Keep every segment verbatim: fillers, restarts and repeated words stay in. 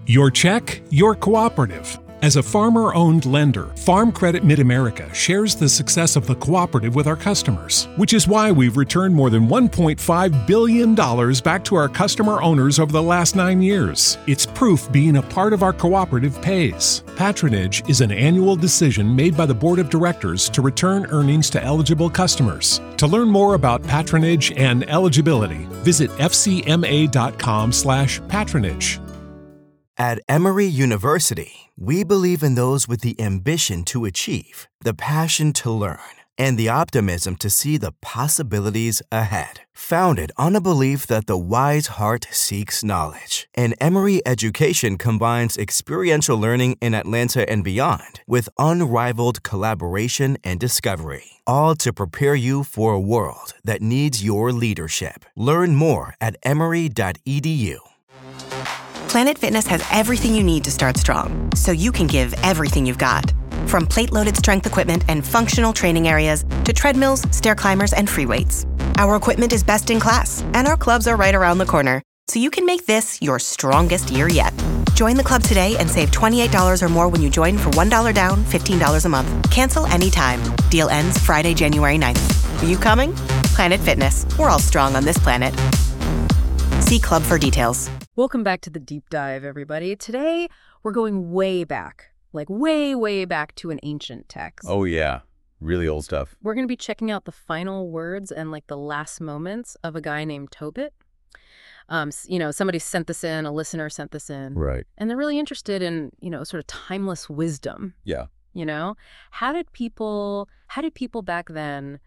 Your check, your cooperative. As a farmer-owned lender, Farm Credit Mid-America shares the success of the cooperative with our customers, which is why we've returned more than one point five billion dollars back to our customer owners over the last nine years. It's proof being a part of our cooperative pays. Patronage is an annual decision made by the Board of Directors to return earnings to eligible customers. To learn more about patronage and eligibility, visit f c m a dot com slash patronage. At Emory University, we believe in those with the ambition to achieve, the passion to learn, and the optimism to see the possibilities ahead. Founded on a belief that the wise heart seeks knowledge, and Emory education combines experiential learning in Atlanta and beyond with unrivaled collaboration and discovery, all to prepare you for a world that needs your leadership. Learn more at emory dot e d u. Planet Fitness has everything you need to start strong, so you can give everything you've got. From plate-loaded strength equipment and functional training areas to treadmills, stair climbers, and free weights. Our equipment is best in class, and our clubs are right around the corner, so you can make this your strongest year yet. Join the club today and save twenty-eight dollars or more when you join for one dollar down, fifteen dollars a month. Cancel anytime. Deal ends Friday, January ninth. Are you coming? Planet Fitness. We're all strong on this planet. See club for details. Welcome back to the deep dive, everybody. Today, we're going way back, like way, way back to an ancient text. Oh, yeah. Really old stuff. We're going to be checking out the final words and like the last moments of a guy named Tobit. Um, you know, somebody sent this in, a listener sent this in. Right. And they're really interested in, you know, sort of timeless wisdom. Yeah. You know, how did people, how did people back then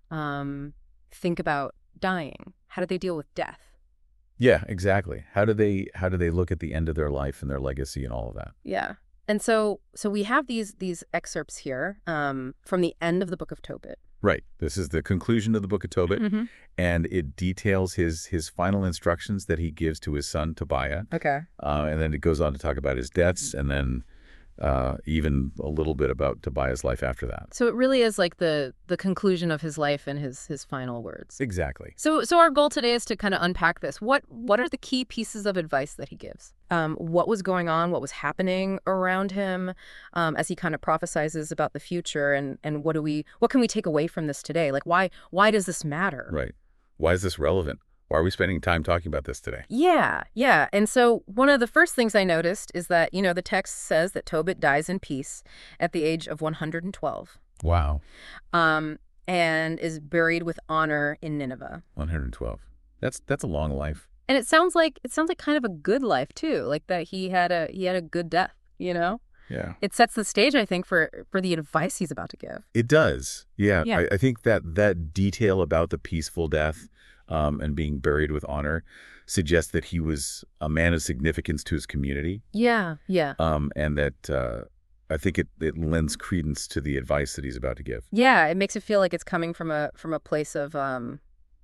um, think about dying? How did they deal with death? Yeah, exactly. How do they how do they look at the end of their life and their legacy and all of that? Yeah. And so so we have these these excerpts here um, from the end of the Book of Tobit. Right. This is the conclusion of the Book of Tobit, Mm-hmm. and it details his his final instructions that he gives to his son Tobiah. Okay. Uh, and then it goes on to talk about his debts, and then uh, even a little bit about Tobiah's life after that. So it really is like the the conclusion of his life and his his final words. Exactly. So so our goal today is to kind of unpack this. What what are the key pieces of advice that he gives? Um, what was going on? What was happening around him um, as he kind of prophesizes about the future? And and what do we what can we take away from this today? Like why why does this matter? Right. Why is this relevant? Why are we spending time talking about this today? Yeah, yeah. And so one of the first things I noticed is that, you know, the text says that Tobit dies in peace at the age of one hundred twelve. Wow. Um, and is buried with honor in Nineveh. one hundred twelve. That's that's a long life. And it sounds like it sounds like kind of a good life too, like that he had a he had a good death, you know? Yeah. It sets the stage, I think, for for the advice he's about to give. It does. Yeah. Yeah. I, I think that that detail about the peaceful death um, and being buried with honor suggests that he was a man of significance to his community. Yeah, yeah. Um, and that uh, I think it, it lends credence to the advice that he's about to give. Yeah, it makes it feel like it's coming from a from a place of um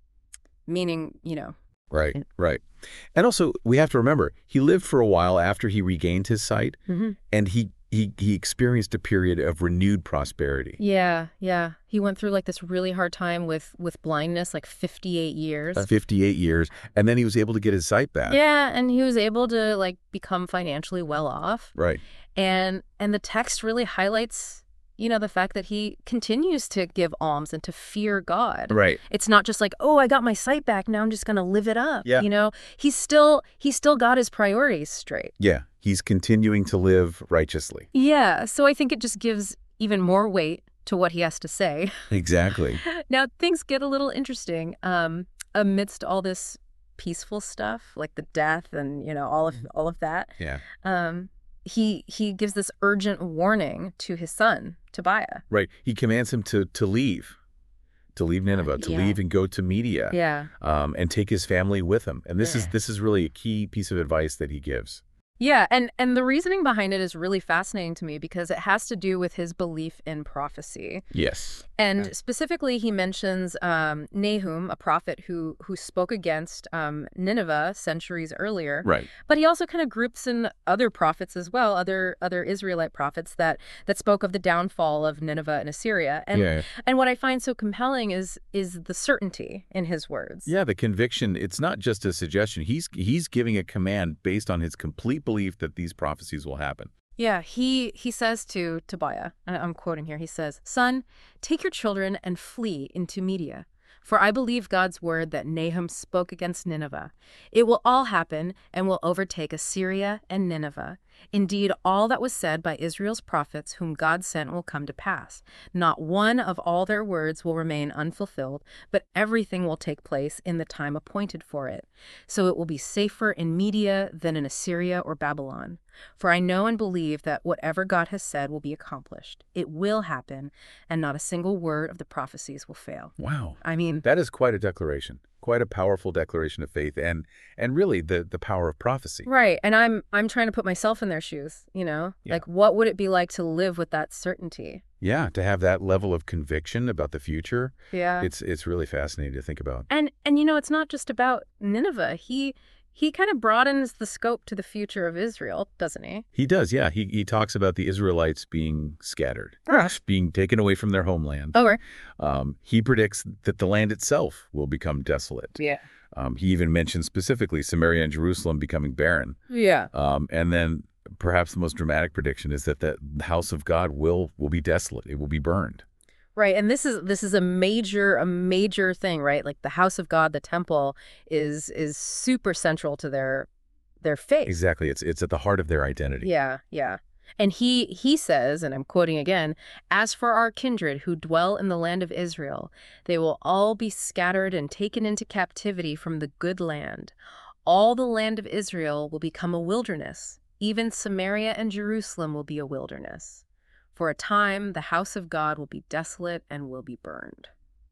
meaning, you know. Right, right. And also, we have to remember, he lived for a while after he regained his sight, Mm-hmm. and he, he, he experienced a period of renewed prosperity. Yeah, yeah. He went through like this really hard time with with blindness, like fifty-eight years. Uh, fifty-eight years, and then he was able to get his sight back. Yeah, and he was able to like become financially well off. Right. And and the text really highlights, you know, the fact that he continues to give alms and to fear God. Right. It's not just like, oh, I got my sight back, now I'm just going to live it up. Yeah. You know, he's still he's still got his priorities straight. Yeah. He's continuing to live righteously. Yeah. So I think it just gives even more weight to what he has to say. Exactly. Now, things get a little interesting um, amidst all this peaceful stuff, like the death and, you know, all of all of that. Yeah. Um, he he gives this urgent warning to his son, Tobiah. Right. He commands him to to leave, to leave Nineveh, to Yeah. leave and go to Media, Yeah. um, and take his family with him. And this is Yeah. this is really a key piece of advice that he gives. Yeah, and, and the reasoning behind it is really fascinating to me because it has to do with his belief in prophecy. Yes. And Yeah. specifically, he mentions um, Nahum, a prophet who who spoke against um, Nineveh centuries earlier. Right. But he also kind of groups in other prophets as well, other other Israelite prophets that that spoke of the downfall of Nineveh and Assyria. And Yeah. and what I find so compelling is is the certainty in his words. Yeah, the conviction, it's not just a suggestion. He's he's giving a command based on his complete belief that these prophecies will happen. Yeah, he he says to Tobiah, and I'm quoting here, he says, "Son, take your children and flee into Media. For I believe God's word that Nahum spoke against Nineveh. It will all happen and will overtake Assyria and Nineveh. Indeed, all that was said by Israel's prophets whom God sent will come to pass. Not one of all their words will remain unfulfilled, but everything will take place in the time appointed for it. So it will be safer in Media than in Assyria or Babylon. For I know and believe that whatever God has said will be accomplished. It will happen, and not a single word of the prophecies will fail." Wow. I mean, That is quite a declaration, quite a powerful declaration of faith, and and really the, the power of prophecy. right. And I'm I'm trying to put myself in their shoes, you know? Yeah. Like, what would it be like to live with that certainty? Yeah, to have that level of conviction about the future, Yeah. it's it's really fascinating to think about. And and you know, it's not just about Nineveh. He he kind of broadens the scope to the future of Israel, doesn't he? He does, yeah. He he talks about the Israelites being scattered, Right. being taken away from their homeland. Okay. Um, he predicts that the land itself will become desolate. Yeah. Um, he even mentions specifically Samaria and Jerusalem becoming barren. Yeah. Um, and then perhaps the most dramatic prediction is that the house of God will will be desolate. It will be burned. Right. And this is this is a major a major thing, right? Like the house of God, the temple is is super central to their their faith. Exactly. It's it's at the heart of their identity. Yeah, yeah. And he he says, and I'm quoting again, "As for our kindred who dwell in the land of Israel, they will all be scattered and taken into captivity from the good land. All the land of Israel will become a wilderness. Even Samaria and Jerusalem will be a wilderness. For a time, the house of God will be desolate and will be burned."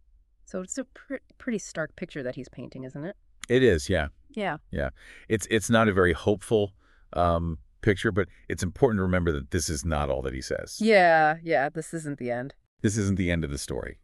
So it's a pr pretty stark picture that he's painting, isn't it? It is, yeah. Yeah. Yeah. It's it's not a very hopeful um, picture, but it's important to remember that this is not all that he says. Yeah, yeah, this isn't the end. This isn't the end of the story.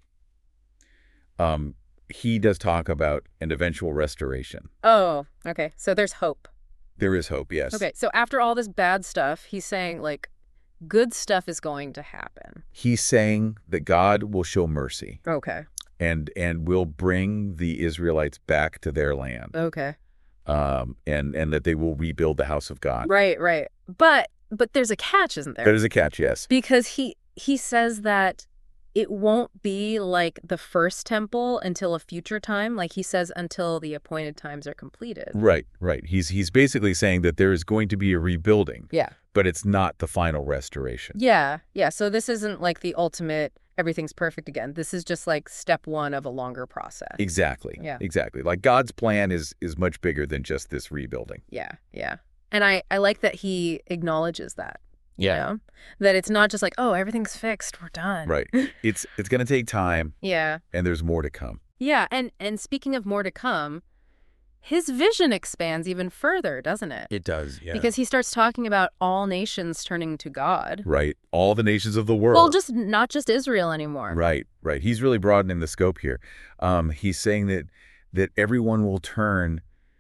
Um, he does talk about an eventual restoration. Oh, okay. So there's hope. There is hope, yes. Okay, so after all this bad stuff, he's saying, like, good stuff is going to happen. He's saying that God will show mercy Okay. and and will bring the Israelites back to their land, Okay. um, and and that they will rebuild the house of God. Right, right. But but there's a catch, isn't there? That is a catch, yes. Because he he says that it won't be like the first temple until a future time. Like he says, until the appointed times are completed. Right, right. He's he's basically saying that there is going to be a rebuilding, Yeah. but it's not the final restoration. Yeah, yeah. So this isn't like the ultimate, everything's perfect again. This is just like step one of a longer process. Exactly. Yeah. Exactly. Like God's plan is is much bigger than just this rebuilding. Yeah, yeah. And I, I like that he acknowledges that. you Yeah. know? That it's not just like, oh, everything's fixed, we're done. Right. It's it's going to take time, Yeah. and there's more to come. Yeah, and and speaking of more to come, his vision expands even further, doesn't it? It does, yeah. Because he starts talking about all nations turning to God. Right. All the nations of the world. Well, just not just Israel anymore. Right, right. He's really broadening the scope here. Um, he's saying that that everyone will turn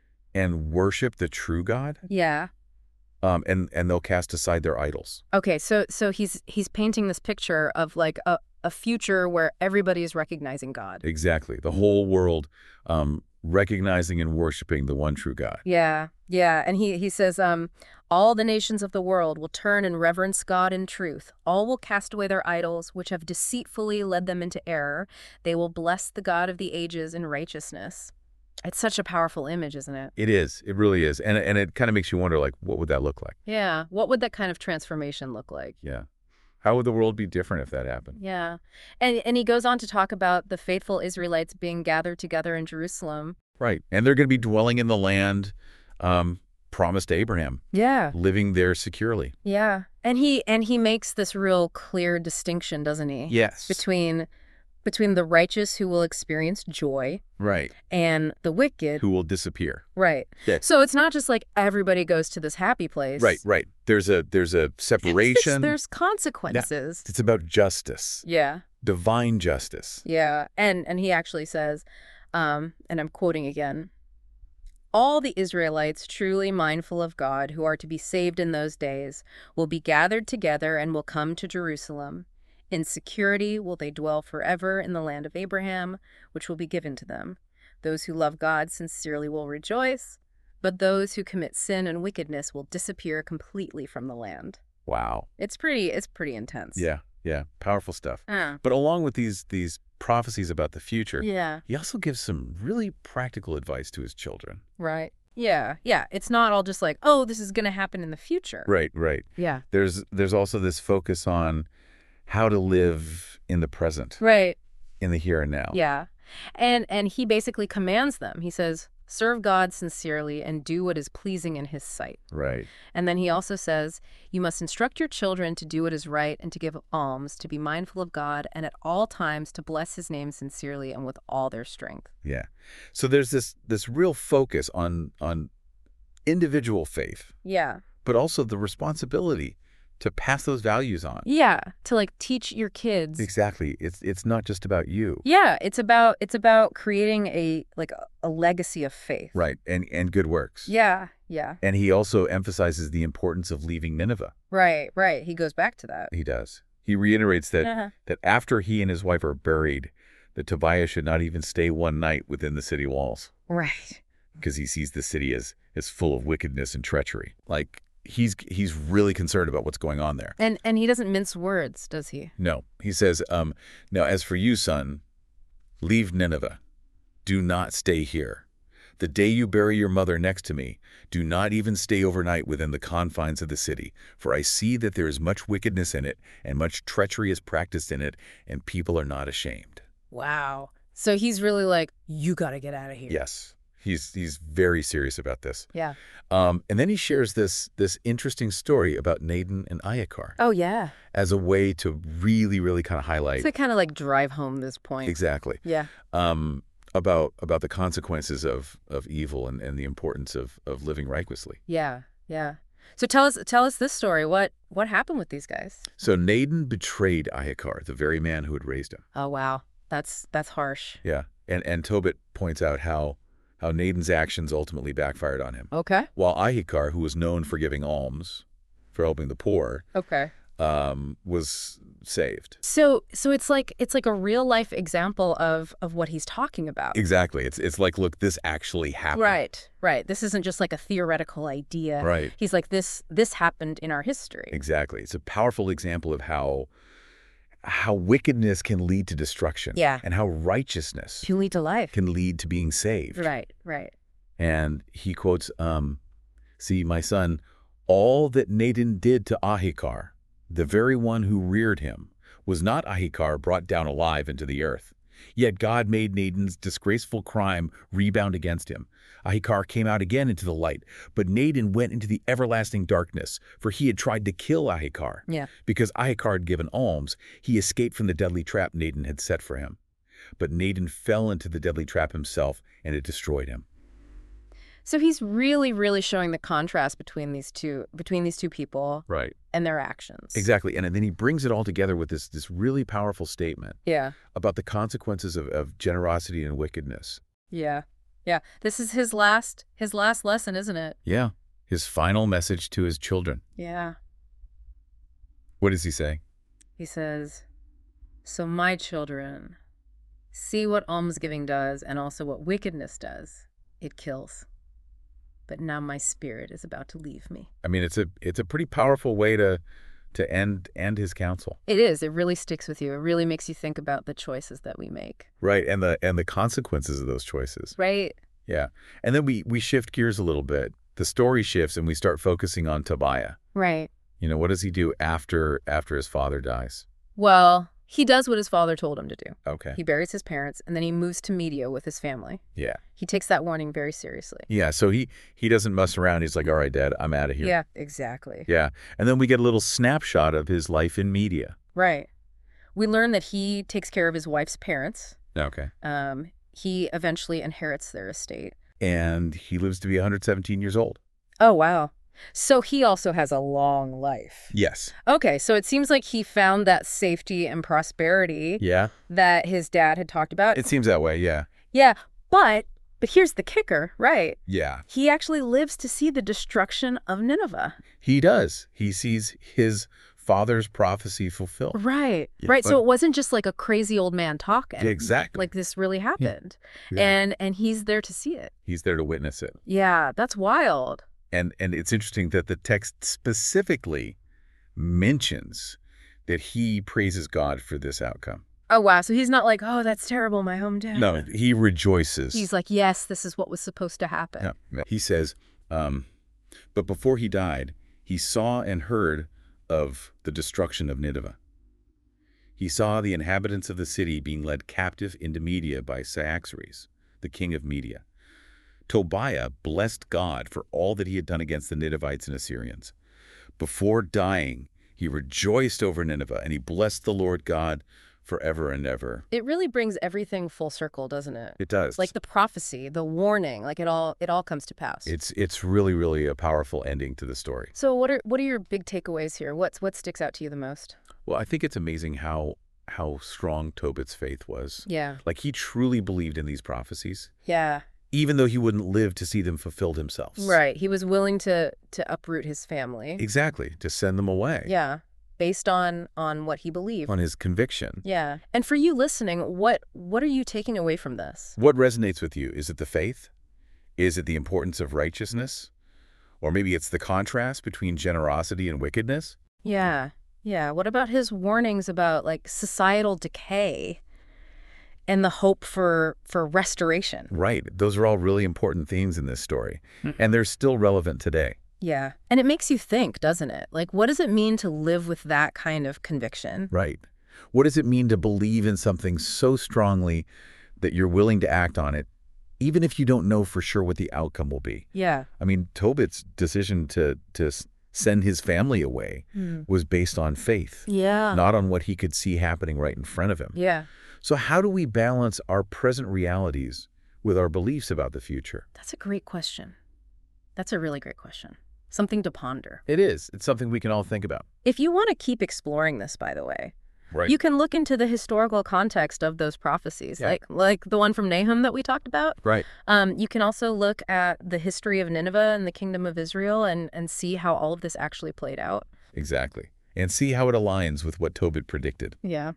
and worship the true God, Yeah. um, and and they'll cast aside their idols. Okay, so so he's he's painting this picture of like a, a future where everybody is recognizing God. Exactly. The whole world um, recognizing and worshiping the one true God. Yeah, yeah. And he, he says, um, all the nations of the world will turn and reverence God in truth. All will cast away their idols, which have deceitfully led them into error. They will bless the God of the ages in righteousness. It's such a powerful image, isn't it? It is. It really is. And and it kind of makes you wonder, like, what would that look like? Yeah. What would that kind of transformation look like? Yeah. How would the world be different if that happened? Yeah. And and he goes on to talk about the faithful Israelites being gathered together in Jerusalem. Right. And they're going to be dwelling in the land um, promised to Abraham, Yeah. living there securely. Yeah. And he and he makes this real clear distinction, doesn't he? Yes. Between between the righteous who will experience joy Right. and the wicked. Who will disappear. Right. Yeah. So it's not just like everybody goes to this happy place. Right, right. There's a there's a separation. There's consequences. It's about justice, Yeah. divine justice. Yeah. And and he actually says, um, and I'm quoting again, all the Israelites truly mindful of God who are to be saved in those days will be gathered together and will come to Jerusalem. In security will they dwell forever in the land of Abraham, which will be given to them. Those who love God sincerely will rejoice. but those who commit sin and wickedness will disappear completely from the land. Wow. It's pretty, it's pretty intense. Yeah, yeah. Powerful stuff. Uh, But along with these these prophecies about the future, yeah, he also gives some really practical advice to his children. right. Yeah, yeah. It's not all just like, oh, this is going to happen in the future. Right, right. Yeah. There's there's also this focus on how to live in the present, Right. in the here and now. Yeah. And and he basically commands them. He says, serve God sincerely and do what is pleasing in his sight. Right. And then he also says, you must instruct your children to do what is right and to give alms, to be mindful of God, and at all times to bless his name sincerely and with all their strength. Yeah. So there's this this real focus on on individual faith, Yeah. but also the responsibility to pass those values on. Yeah. To like teach your kids. Exactly. It's it's not just about you. Yeah. It's about it's about creating a like a, a legacy of faith. Right. And and good works. Yeah. Yeah. And he also emphasizes the importance of leaving Nineveh. Right. Right. He goes back to that. He does. He reiterates that Uh-huh. that after he and his wife are buried, that Tobiah should not even stay one night within the city walls, Right. because he sees the city as as full of wickedness and treachery. Like he's he's really concerned about what's going on there. And and he doesn't mince words, does he? No, he says, um, now as for you, son, leave Nineveh. Do not stay here. The day you bury your mother next to me, do not even stay overnight within the confines of the city, for I see that there is much wickedness in it, and much treachery is practiced in it, and people are not ashamed. Wow. So he's really like, you got to get out of here. Yes, he's he's very serious about this. Yeah. Um, and then he shares this this interesting story about Nadin and Iyakar Oh, yeah. as a way to really, really kind of highlight To kind of like drive home this point. exactly. Yeah. Um, about about the consequences of of evil and, and the importance of of living righteously. Yeah. Yeah. So tell us tell us this story. What what happened with these guys? So Nadin betrayed Iyakar, the very man who had raised him. Oh, wow. That's that's harsh. Yeah, and and Tobit points out how how Nadin's actions ultimately backfired on him. Okay. While Iyakar, who was known for giving alms, for helping the poor, Okay. um, was saved. So so it's like it's like a real life example of of what he's talking about. Exactly. It's it's like, look, this actually happened. Right. Right. This isn't just like a theoretical idea. Right. He's like this this happened in our history. Exactly. It's a powerful example of how how wickedness can lead to destruction. Yeah. And how righteousness To lead to life. can lead to being saved. Right. Right. And he quotes, um, see, my son, all that Nadin did to Ahikar, the very one who reared him, was not Ahikar brought down alive into the earth. Yet God made Nadin's disgraceful crime rebound against him. Ahikar came out again into the light, but Nadin went into the everlasting darkness, for he had tried to kill Ahikar. Yeah. Because Ahikar had given alms, he escaped from the deadly trap Nadin had set for him. But Nadin fell into the deadly trap himself, and it destroyed him. So he's really, really showing the contrast between these two between these two people Right. and their actions. Exactly. And then he brings it all together with this this really powerful statement Yeah. about the consequences of, of generosity and wickedness. Yeah. Yeah. This is his last his last lesson, isn't it? Yeah. His final message to his children. Yeah. What does he say? He says, so my children, see what almsgiving does and also what wickedness does. It kills. But now my spirit is about to leave me. I mean, it's a it's a pretty powerful way to to end end his counsel. It is. It really sticks with you. It really makes you think about the choices that we make. Right. And the and the consequences of those choices. Right? Yeah. And then we we shift gears a little bit. The story shifts and we start focusing on Tobiah. Right. You know, what does he do after after his father dies? Well, he does what his father told him to do. Okay. He buries his parents, and then he moves to Media with his family. Yeah. He takes that warning very seriously. Yeah. So he he doesn't mess around. He's like, all right, Dad, I'm out of here. Yeah, exactly. Yeah. And then we get a little snapshot of his life in Media. Right. We learn that he takes care of his wife's parents. Okay. Um, he eventually inherits their estate. And he lives to be one hundred seventeen years old. Oh, wow. So he also has a long life. Yes. Okay, so it seems like he found that safety and prosperity Yeah. that his dad had talked about. It seems that way. Yeah. Yeah, but but here's the kicker, right? Yeah. He actually lives to see the destruction of Nineveh. He does. He sees his father's prophecy fulfilled. Right, Yeah, right. but- So it wasn't just like a crazy old man talking. Yeah, exactly. Like this really happened. Yeah. And and he's there to see it. He's there to witness it. Yeah, that's wild. And and it's interesting that the text specifically mentions that he praises God for this outcome. Oh, wow. So he's not like, oh, that's terrible, my hometown. No, he rejoices. He's like, yes, this is what was supposed to happen. Yeah. He says, um, but before he died, he saw and heard of the destruction of Nineveh. He saw the inhabitants of the city being led captive into Media by Cyaxares, the king of Media. Tobiah blessed God for all that he had done against the Ninevites and Assyrians. Before dying, he rejoiced over Nineveh, and he blessed the Lord God forever and ever. It really brings everything full circle, doesn't it? It does. Like the prophecy, the warning, like it all it all comes to pass. It's it's really, really a powerful ending to the story. So what are what are your big takeaways here? What's what sticks out to you the most? Well, I think it's amazing how how strong Tobit's faith was. Yeah. Like he truly believed in these prophecies, Yeah. even though he wouldn't live to see them fulfilled himself. Right. He was willing to to uproot his family. Exactly, to send them away. Yeah. Based on on what he believed. On his conviction. Yeah. And for you listening, what what are you taking away from this? What resonates with you? Is it the faith? Is it the importance of righteousness? Or maybe it's the contrast between generosity and wickedness? Yeah. Yeah. What about his warnings about like societal decay and the hope for for restoration? Right. Those are all really important themes in this story. And they're still relevant today. Yeah. And it makes you think, doesn't it? Like, what does it mean to live with that kind of conviction? Right. What does it mean to believe in something so strongly that you're willing to act on it, even if you don't know for sure what the outcome will be? Yeah. I mean, Tobit's decision to, to s- send his family away Mm. was based on faith, Yeah. not on what he could see happening right in front of him. Yeah. So how do we balance our present realities with our beliefs about the future? That's a great question. That's a really great question. Something to ponder. It is. It's something we can all think about. If you want to keep exploring this, by the way, Right. you can look into the historical context of those prophecies, Yeah. like like the one from Nahum that we talked about. Right. Um, you can also look at the history of Nineveh and the kingdom of Israel and, and see how all of this actually played out. Exactly. And see how it aligns with what Tobit predicted. Yeah.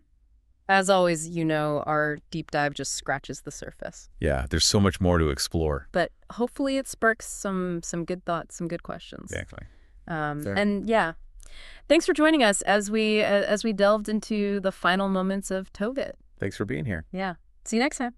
As always, you know, our deep dive just scratches the surface. Yeah, there's so much more to explore. But hopefully it sparks some some good thoughts, some good questions. Exactly. Um, Fair. and yeah, thanks for joining us as we uh, as we delved into the final moments of Tobit. Thanks for being here. Yeah. See you next time.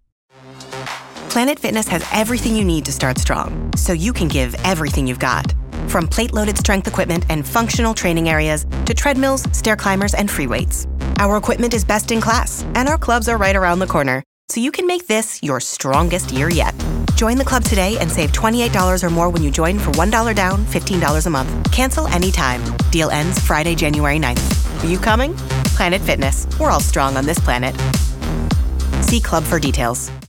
Planet Fitness has everything you need to start strong, so you can give everything you've got. From plate-loaded strength equipment and functional training areas to treadmills, stair climbers, and free weights. Our equipment is best in class, and our clubs are right around the corner, so you can make this your strongest year yet. Join the club today and save twenty-eight dollars or more when you join for one dollar down, fifteen dollars a month. Cancel anytime. Deal ends Friday, January ninth. Are you coming? Planet Fitness. We're all strong on this planet. See club for details.